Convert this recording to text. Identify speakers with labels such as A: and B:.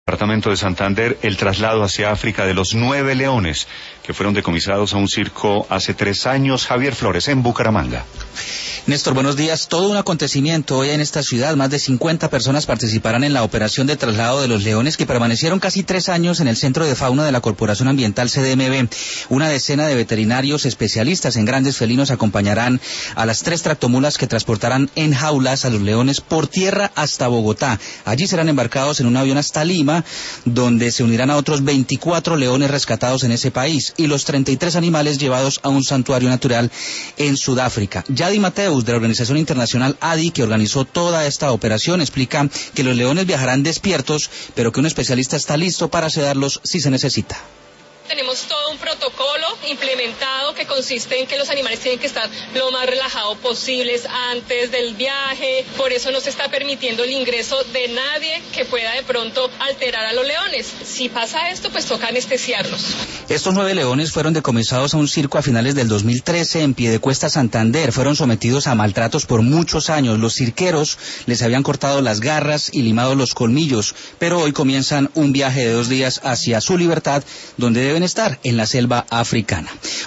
A: Departamento de Santander, el traslado hacia África de los 9 leones que fueron decomisados a un circo hace 3 años. Javier Flores, en Bucaramanga.
B: Néstor, buenos días. Todo un acontecimiento hoy en esta ciudad. Más de 50 personas participarán en la operación de traslado de los leones que permanecieron casi 3 años en el Centro de Fauna de la Corporación Ambiental CDMB. Una decena de veterinarios especialistas en grandes felinos acompañarán a las 3 tractomulas que transportarán en jaulas a los leones por tierra hasta Bogotá. Allí serán embarcados en un avión hasta Lima, donde se unirán a otros 24 leones rescatados en ese país y los 33 animales llevados a un santuario natural en Sudáfrica. Yadi Mateus, de la organización internacional ADI, que organizó toda esta operación, explica que los leones viajarán despiertos, pero que un especialista está listo para sedarlos si se necesita.
C: Tenemos todo un protocolo implementado que consiste en que los animales tienen que estar lo más relajados posibles antes del viaje. Por eso no se está permitiendo el ingreso de nadie que pueda de pronto alterar a los leones. Si pasa esto, pues toca anestesiarlos.
B: Estos 9 leones fueron decomisados a un circo a finales del 2013 en Piedecuesta, Santander. Fueron sometidos a maltratos por muchos años. Los cirqueros les habían cortado las garras y limado los colmillos, pero hoy comienzan un viaje de 2 días hacia su libertad, donde deben estar en la selva africana.